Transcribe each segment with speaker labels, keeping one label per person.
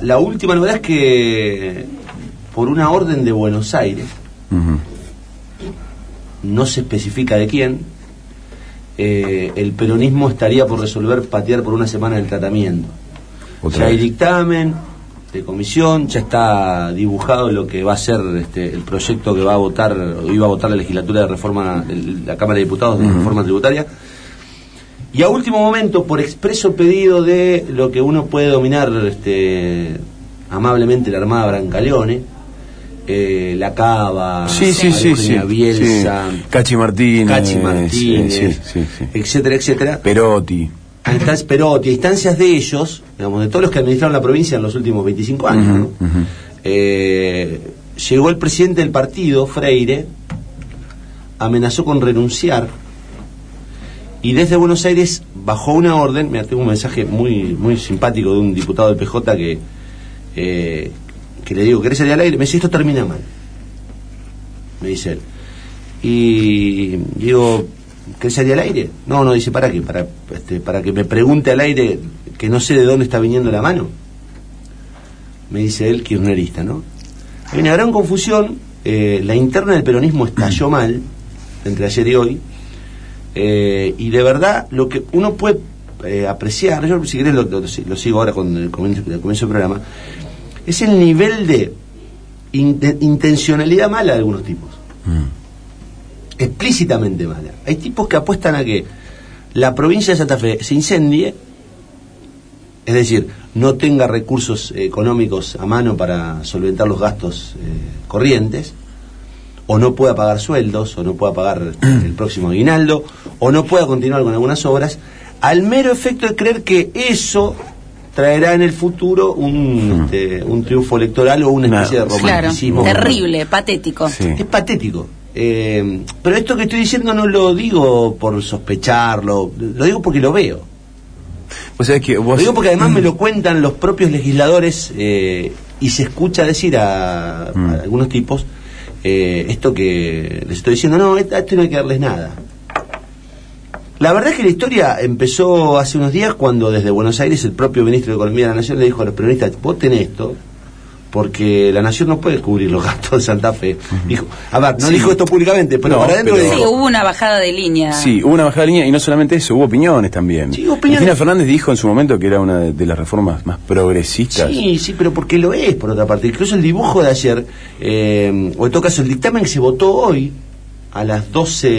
Speaker 1: la última novedad es que por una orden de Buenos Aires, no se especifica de quién, el peronismo estaría por resolver patear por una semana el tratamiento. Ya hay dictamen de comisión, ya está dibujado lo que va a ser el proyecto que va a votar, o iba a votar la legislatura de reforma, la Cámara de Diputados de reforma tributaria. Y a último momento, por expreso pedido de lo que uno puede dominar amablemente la Armada Brancaleone, la Cava, Bielsa,
Speaker 2: Cachi Martínez,
Speaker 1: etcétera, etcétera.
Speaker 2: Perotti,
Speaker 1: a instancias de ellos, digamos, de todos los que administraron la provincia en los últimos 25 años, ¿no? Llegó el presidente del partido, Freire, amenazó con renunciar, y desde Buenos Aires bajó una orden. Mira, tengo un mensaje muy muy simpático de un diputado del PJ que le digo, ¿querés salir al aire? Me dice, esto termina mal, me dice él. Y digo, ¿querés salir al aire? No, dice, ¿para qué? Para que me pregunte al aire, que no sé de dónde está viniendo la mano. Me dice él, kirchnerista, ¿no? Hay una gran confusión, la interna del peronismo estalló mal, entre ayer y hoy, y de verdad, lo que uno puede apreciar, yo si querés lo sigo ahora con el comienzo del programa, es el nivel de intencionalidad mala de algunos tipos. Explícitamente mala. Hay tipos que apuestan a que la provincia de Santa Fe se incendie, es decir, no tenga recursos económicos a mano para solventar los gastos corrientes, o no pueda pagar sueldos, o no pueda pagar el próximo aguinaldo, o no pueda continuar con algunas obras, al mero efecto de creer que eso traerá en el futuro un triunfo electoral o una especie de romanticismo.
Speaker 3: Claro, terrible, patético.
Speaker 1: Sí. Es patético. Pero esto que estoy diciendo no lo digo por sospecharlo, lo digo porque lo veo.
Speaker 2: O sea, que vos...
Speaker 1: Lo digo porque además me lo cuentan los propios legisladores, y se escucha decir a algunos tipos esto que les estoy diciendo, no, a esto no hay que darles nada. La verdad es que la historia empezó hace unos días cuando desde Buenos Aires el propio ministro de Economía de la Nación le dijo a los peronistas, voten esto, porque la Nación no puede cubrir los gastos de Santa Fe. Dijo, a ver, no dijo esto públicamente, pero para adentro dijo...
Speaker 3: Sí, hubo una bajada de línea.
Speaker 2: Sí, hubo una bajada de línea, y no solamente eso, hubo opiniones también. Sí, Cristina Fernández dijo en su momento que era una de las reformas más progresistas.
Speaker 1: Sí, pero porque lo es, por otra parte. Incluso el dibujo de ayer, o en todo caso el dictamen que se votó hoy, a las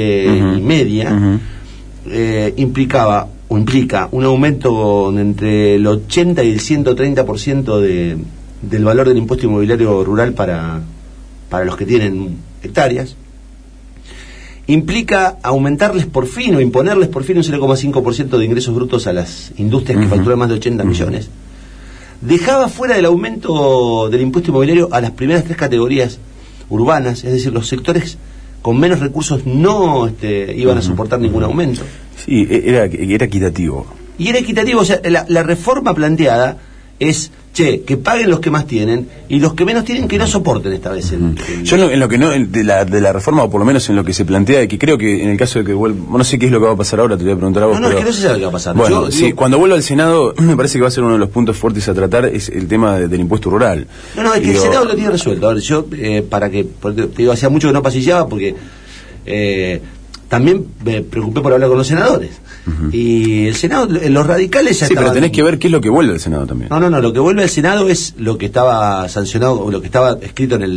Speaker 1: 12:30, implica un aumento entre el 80 y el 130% del valor del impuesto inmobiliario rural para los que tienen hectáreas. Implica aumentarles por fin, o imponerles por fin un 0,5% de ingresos brutos a las industrias que facturan más de 80 millones. Dejaba fuera del aumento del impuesto inmobiliario a las primeras 3 categorías urbanas, es decir, los sectores con menos recursos no iban a soportar ningún aumento.
Speaker 2: Sí, era equitativo. Y era equitativo,
Speaker 1: o sea, la reforma planteada es, que paguen los que más tienen, y los que menos tienen que no soporten esta vez
Speaker 2: Yo en lo que no, de la reforma, o por lo menos en lo que se plantea, que creo que en el caso de que vuelva, no sé qué es lo que va a pasar ahora, te voy a preguntar a vos.
Speaker 1: Es que no se sabe qué va a pasar.
Speaker 2: Bueno, cuando vuelva al Senado, me parece que va a ser uno de los puntos fuertes a tratar, es el tema del impuesto rural.
Speaker 1: Es que el Senado lo tiene resuelto. A ver, yo, porque te digo, hacía mucho que no pasillaba, porque también me preocupé por hablar con los senadores. Y el Senado, los radicales ya estaban...
Speaker 2: pero tenés que ver qué es lo que vuelve al Senado también.
Speaker 1: No, lo que vuelve al Senado es lo que estaba sancionado, o lo que estaba escrito en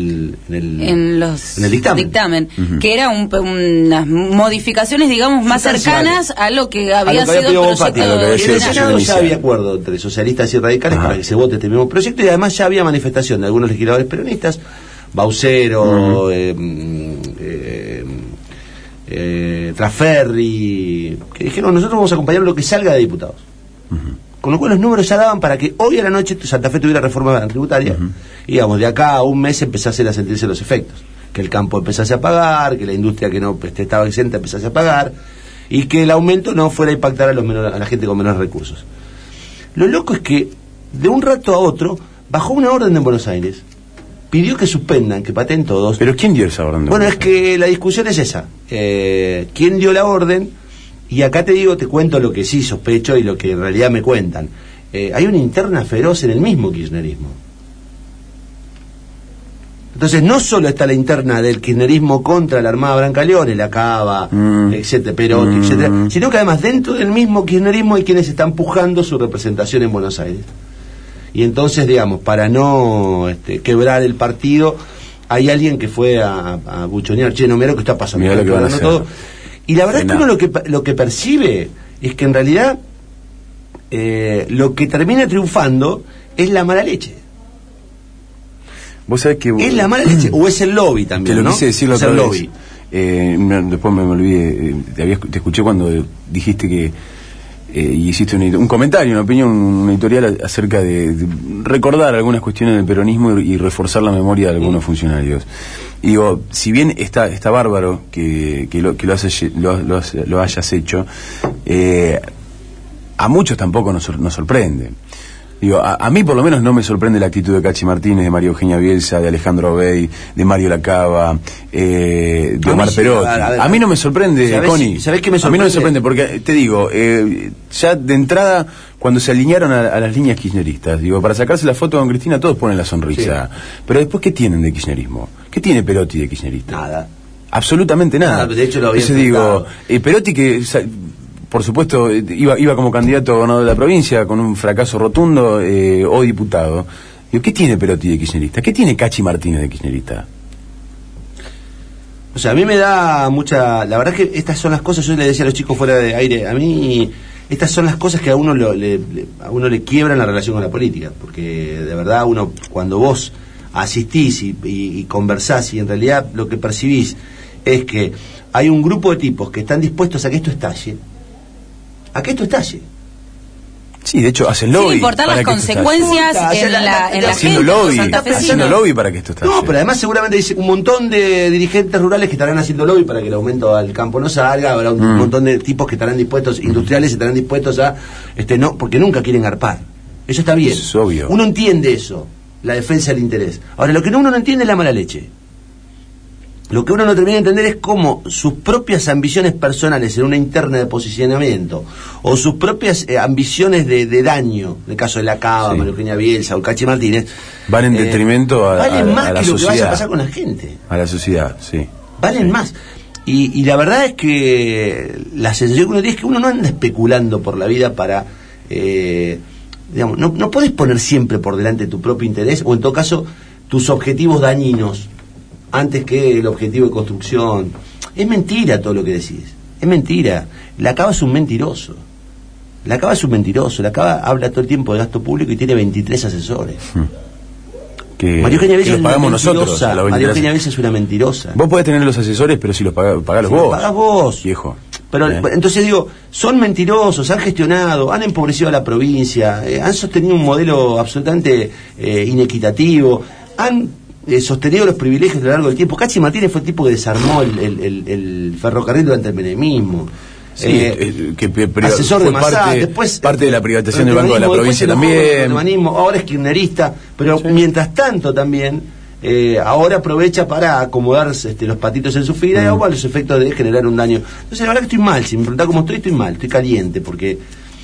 Speaker 1: el dictamen.
Speaker 3: Que era unas modificaciones, digamos, más cercanas a lo que había sido el proyecto.
Speaker 1: En el Senado ya había acuerdo entre socialistas y radicales para que se vote este mismo proyecto, y además ya había manifestación de algunos legisladores peronistas, Baucero, Traferri, que dijeron, nosotros vamos a acompañar lo que salga de diputados. Con lo cual los números ya daban para que hoy a la noche Santa Fe tuviera reforma tributaria, y digamos, de acá a un mes empezase a sentirse los efectos, que el campo empezase a pagar, que la industria que no estaba exenta empezase a pagar, y que el aumento no fuera a impactar a la gente con menos recursos. Lo loco es que de un rato a otro bajó una orden en Buenos Aires, pidió que suspendan, que pateen todos.
Speaker 2: ¿Pero quién dio esa orden?
Speaker 1: Bueno, es que la discusión es esa. ¿Quién dio la orden? Y acá te cuento lo que sí sospecho y lo que en realidad me cuentan. hay una interna feroz en el mismo kirchnerismo. Entonces no solo está la interna del kirchnerismo contra la Armada Brancaleone, la Cava, etcétera, Perotti, etcétera, sino que además dentro del mismo kirchnerismo hay quienes están pujando su representación en Buenos Aires. Y entonces, digamos, para no quebrar el partido, hay alguien que fue a buchonear, che, no, mira lo que está pasando,
Speaker 2: mirá lo que van a hacer.
Speaker 1: Todo. Y la verdad es que uno lo que percibe es que en realidad lo que termina triunfando es la mala leche.
Speaker 2: Vos sabés que...
Speaker 1: ¿Es la mala leche o es el lobby también?
Speaker 2: Te lo quise decir la otra vez.
Speaker 1: Lobby.
Speaker 2: Después me olvidé, te escuché cuando dijiste que y hiciste un comentario, una opinión, una editorial acerca de recordar algunas cuestiones del peronismo y reforzar la memoria de algunos funcionarios. Y digo, si bien está bárbaro que lo hayas hecho, a muchos tampoco nos sorprende. Digo, a mí por lo menos no me sorprende la actitud de Cachi Martínez, de María Eugenia Bielsa, de Alejandro Obey, de Mario Lacava, de Omar Perotti. A mí no me sorprende, Connie.
Speaker 1: ¿Sabés qué me sorprende?
Speaker 2: A mí no me sorprende porque, te digo, ya de entrada, cuando se alinearon a las líneas kirchneristas, digo, para sacarse la foto con Cristina todos ponen la sonrisa. Sí. Pero después, ¿qué tienen de kirchnerismo? ¿Qué tiene Perotti de kirchnerista?
Speaker 1: Nada.
Speaker 2: Absolutamente nada.
Speaker 1: De hecho lo había
Speaker 2: Entonces digo, Perotti que... por supuesto, iba como candidato a gobernador de la provincia con un fracaso rotundo, hoy diputado. Digo, ¿qué tiene Perotti de kirchnerista? ¿Qué tiene Cachi Martínez de kirchnerista?
Speaker 1: O sea, a mí me da mucha... La verdad es que estas son las cosas, yo le decía a los chicos fuera de aire, a mí estas son las cosas que a uno le quiebran la relación con la política, porque de verdad uno, cuando vos asistís y conversás y en realidad lo que percibís es que hay un grupo de tipos que están dispuestos a que esto estalle,
Speaker 2: Sí, de hecho hacen lobby.
Speaker 3: Sin importar las consecuencias en la
Speaker 2: haciendo
Speaker 3: gente.
Speaker 2: Haciendo lobby para que esto estalle.
Speaker 1: No, pero además seguramente dice un montón de dirigentes rurales que estarán haciendo lobby para que el aumento al campo no salga, habrá un montón de tipos que estarán dispuestos, industriales estarán dispuestos a, no, porque nunca quieren garpar. Eso está bien.
Speaker 2: Es obvio.
Speaker 1: Uno entiende eso, la defensa del interés. Ahora, lo que uno no entiende es la mala leche. Lo que uno no termina de entender es cómo sus propias ambiciones personales en una interna de posicionamiento o sus propias ambiciones de daño, en el caso de la Cava, sí, María Eugenia Bielsa o Cachi Martínez,
Speaker 2: van en detrimento
Speaker 1: valen más
Speaker 2: a la
Speaker 1: que
Speaker 2: sociedad,
Speaker 1: lo que vaya a pasar con la gente.
Speaker 2: A la sociedad, sí.
Speaker 1: Valen más. Y la verdad es que la sensación que uno tiene es que uno no anda especulando por la vida para... digamos, no podés poner siempre por delante tu propio interés o en todo caso tus objetivos dañinos antes que el objetivo de construcción. Es mentira todo lo que decís, es mentira. La Cava es un mentiroso. La Cava habla todo el tiempo de gasto público y tiene 23 asesores.
Speaker 2: Que
Speaker 1: María Eugenia Bielsa
Speaker 2: los pagamos nosotros.
Speaker 1: María Eugenia Bielsa es una mentirosa.
Speaker 2: Vos podés tener los asesores, pero si los pagás vos.
Speaker 1: Los pagás vos,
Speaker 2: viejo.
Speaker 1: Pero entonces digo, son mentirosos, han gestionado, han empobrecido a la provincia, han sostenido un modelo absolutamente inequitativo, han sostenido los privilegios a lo largo del tiempo. Cachi Martínez fue el tipo que desarmó el ferrocarril durante el menemismo.
Speaker 2: Sí,
Speaker 1: asesor de Massad,
Speaker 2: después parte de la privatización del Banco de la Provincia también.
Speaker 1: Ahora es kirchnerista, pero sí, mientras tanto también ahora aprovecha para acomodar los patitos en su fila o a los efectos de generar un daño. Entonces la verdad que estoy mal, si me preguntás cómo estoy mal, estoy caliente, porque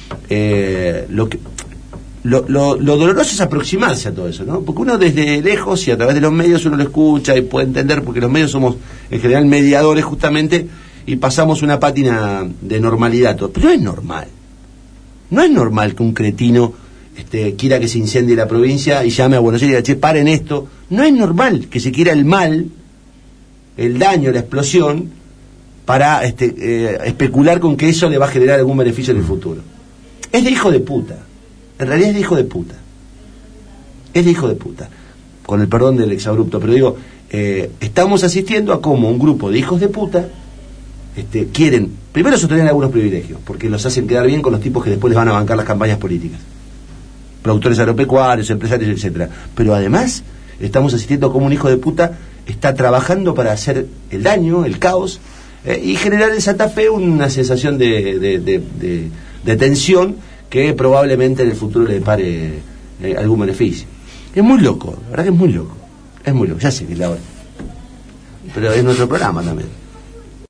Speaker 1: lo doloroso es aproximarse a todo eso, ¿no? Porque uno desde lejos y a través de los medios uno lo escucha y puede entender, porque los medios somos en general mediadores justamente y pasamos una pátina de normalidad todo. Pero no es normal. No es normal que un cretino quiera que se incendie la provincia y llame a Buenos Aires y diga, che, paren esto. No es normal que se quiera el mal, el daño, la explosión, para especular con que eso le va a generar algún beneficio en el futuro. Es de hijo de puta. En realidad es de hijo de puta. Es de hijo de puta. Con el perdón del exabrupto. Pero digo, estamos asistiendo a cómo un grupo de hijos de puta quieren, primero sostener algunos privilegios, porque los hacen quedar bien con los tipos que después les van a bancar las campañas políticas. Productores agropecuarios, empresarios, etcétera. Pero además, estamos asistiendo a cómo un hijo de puta está trabajando para hacer el daño, el caos, y generar en Santa Fe una sensación de tensión que probablemente en el futuro le depare algún beneficio. Es muy loco, la verdad que es muy loco. Es muy loco, ya sé que es la hora. Pero es nuestro programa también.